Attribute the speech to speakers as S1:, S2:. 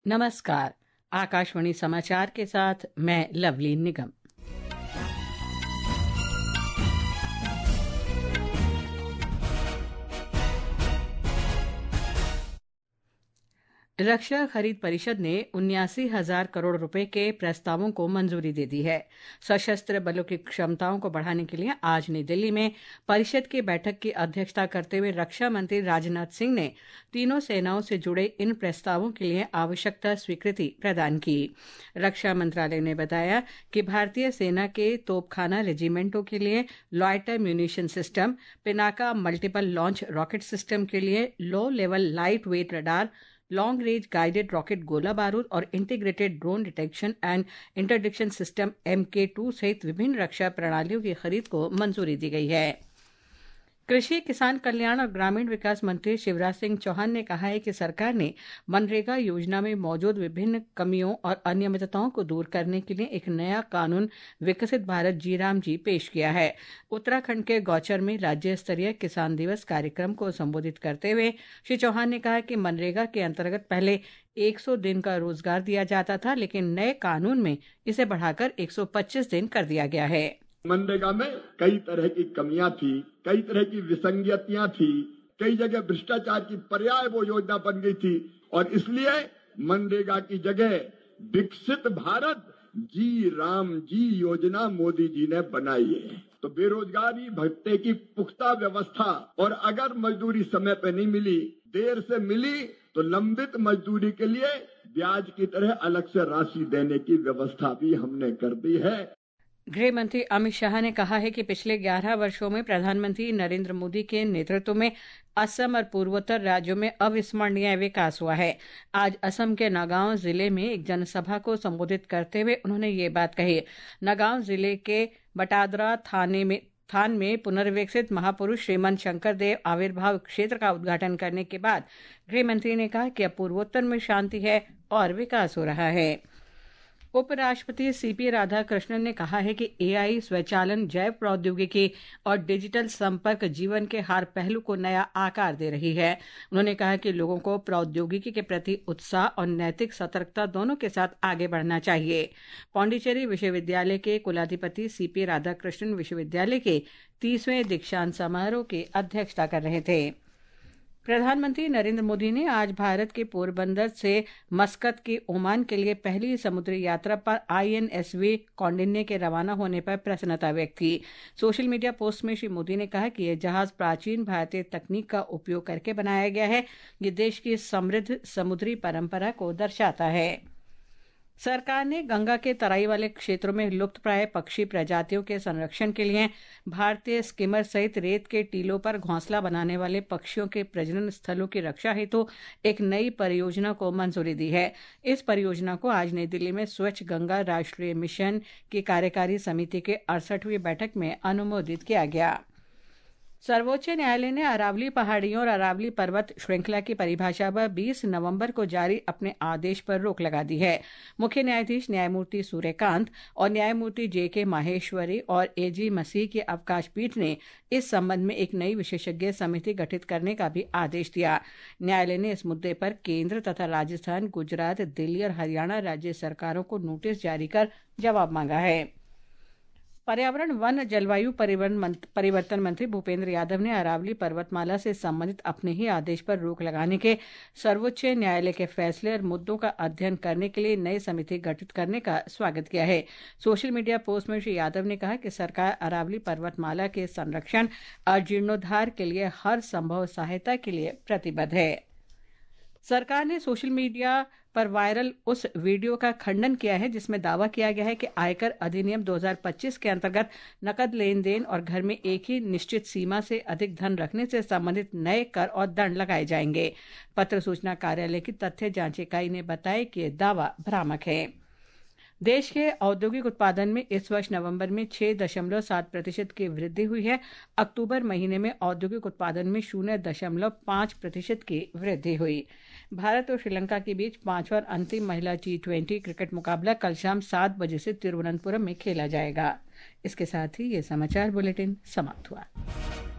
S1: नमस्कार। आकाशवाणी समाचार के साथ मैं लवली निगम। रक्षा खरीद परिषद ने 79,000 करोड़ रुपए के प्रस्तावों को मंजूरी दे दी है। सशस्त्र बलों की क्षमताओं को बढ़ाने के लिए आज नई दिल्ली में परिषद की बैठक की अध्यक्षता करते हुए रक्षा मंत्री राजनाथ सिंह ने तीनों सेनाओं से जुड़े इन प्रस्तावों के लिए आवश्यकता स्वीकृति प्रदान की। रक्षा मंत्रालय ने बताया कि भारतीय सेना के तोपखाना रेजिमेंटों के लिए loiter munition system, Pinaka multiple launch rocket system के लिए low level light weight radar, long range guided rocket गोला बारूद और integrated drone detection and interdiction system MK2 सहित विभिन्न रक्षा प्रणालियों की खरीद को मंजूरी दी गई है। कृषि, किसान कल्याण और ग्रामीण विकास मंत्री शिवराज सिंह चौहान ने कहा है कि सरकार ने मनरेगा योजना में मौजूद विभिन्न कमियों और अनियमितताओं को दूर करने के लिए एक नया कानून विकसित भारत जी राम जी पेश किया है। उत्तराखंड के गौचर में राज्य स्तरीय किसान दिवस कार्यक्रम को संबोधित करते हुए श्री चौहान ने कहा कि मनरेगा के अंतर्गत पहले 100 दिन का रोजगार दिया जाता था, लेकिन नए कानून में इसे बढ़ाकर 125 दिन कर दिया गया है।
S2: मनरेगा में कई तरह की कमियां थी, कई तरह की विसंगतियां थी, कई जगह भ्रष्टाचार की पर्याय वो योजना बन गई थी और इसलिए मनरेगा की जगह विकसित भारत जी राम जी योजना मोदी जी ने बनाई है। तो बेरोजगारी भत्ते की पुख्ता व्यवस्था और अगर मजदूरी समय पे नहीं मिली, देर से मिली तो लंबित मजदूरी के लिए ब्याज की तरह अलग से राशि देने की व्यवस्था भी हमने कर दी है।
S1: गृह मंत्री अमित शाह ने कहा है कि पिछले 11 वर्षों में प्रधानमंत्री नरेंद्र मोदी के नेतृत्व में असम और पूर्वोत्तर राज्यों में अविस्मरणीय विकास हुआ है। आज असम के नगांव जिले में एक जनसभा को संबोधित करते हुए उन्होंने ये बात कही। नगांव जिले के बटादरा थान में पुनर्विकसित महापुरुष श्रीमंत शंकर देव आविर्भाव क्षेत्र का उद्घाटन करने के बाद गृह मंत्री ने कहा कि अब पूर्वोत्तर में शांति है और विकास हो रहा है। उपराष्ट्रपति CP राधाकृष्णन ने कहा है कि AI, स्वचालन, जैव प्रौद्योगिकी और डिजिटल संपर्क जीवन के हर पहलू को नया आकार दे रही है। उन्होंने कहा कि लोगों को प्रौद्योगिकी के प्रति उत्साह और नैतिक सतर्कता दोनों के साथ आगे बढ़ना चाहिए। पांडिचेरी विश्वविद्यालय के कुलाधिपति CP राधाकृष्णन विश्वविद्यालय के 30वें दीक्षांत समारोह की अध्यक्षता कर रहे थे। प्रधानमंत्री नरेंद्र मोदी ने आज भारत के पोरबंदर से मस्कत के ओमान के लिए पहली समुद्री यात्रा पर INSV कौंडिन्य के रवाना होने पर प्रसन्नता व्यक्त की। सोशल मीडिया पोस्ट में श्री मोदी ने कहा कि यह जहाज प्राचीन भारतीय तकनीक का उपयोग करके बनाया गया है। ये देश की समृद्ध समुद्री परंपरा को दर्शाता है। सरकार ने गंगा के तराई वाले क्षेत्रों में लुप्तप्राय पक्षी प्रजातियों के संरक्षण के लिए भारतीय स्किमर सहित रेत के टीलों पर घोंसला बनाने वाले पक्षियों के प्रजनन स्थलों की रक्षा हेतु एक नई परियोजना को मंजूरी दी है। इस परियोजना को आज नई दिल्ली में स्वच्छ गंगा राष्ट्रीय मिशन की कार्यकारी समिति के 68वीं बैठक में अनुमोदित किया गया। सर्वोच्च न्यायालय ने अरावली पहाड़ियों और अरावली पर्वत श्रृंखला की परिभाषा पर 20 नवंबर को जारी अपने आदेश पर रोक लगा दी है। मुख्य न्यायाधीश न्यायमूर्ति सूर्यकांत और न्यायमूर्ति JK माहेश्वरी और AG मसीह की अवकाश पीठ ने इस संबंध में एक नई विशेषज्ञ समिति गठित करने का भी आदेश दिया। न्यायालय ने इस मुद्दे पर केंद्र तथा राजस्थान, गुजरात, दिल्ली और हरियाणा राज्य सरकारों को नोटिस जारी कर जवाब मांगा है। पर्यावरण, वन, जलवायु परिवर्तन मंत्री भूपेंद्र यादव ने अरावली पर्वतमाला से संबंधित अपने ही आदेश पर रोक लगाने के सर्वोच्च न्यायालय के फैसले और मुद्दों का अध्ययन करने के लिए नई समिति गठित करने का स्वागत किया है। सोशल मीडिया पोस्ट में श्री यादव ने कहा कि सरकार अरावली पर्वतमाला के संरक्षण और जीर्णोद्धार के लिए हर संभव सहायता के लिए प्रतिबद्ध है। सरकार ने सोशल मीडिया पर वायरल उस वीडियो का खंडन किया है जिसमें दावा किया गया है कि आयकर अधिनियम 2025 के अंतर्गत नकद लेन देन और घर में एक ही निश्चित सीमा से अधिक धन रखने से संबंधित नए कर और दंड लगाए जाएंगे। पत्र सूचना कार्यालय की तथ्य जांच इकाई ने बताया कि यह दावा भ्रामक है। देश के औद्योगिक उत्पादन में इस वर्ष नवंबर में 6.7% की वृद्धि हुई है। अक्टूबर महीने में औद्योगिक उत्पादन में 0.5% की वृद्धि हुई। भारत और श्रीलंका के बीच 5वां और अंतिम महिला T20 क्रिकेट मुकाबला कल शाम 7 बजे से तिरुवनंतपुरम में खेला जाएगा। इसके साथ ही ये समाचार बुलेटिन समाप्त हुआ।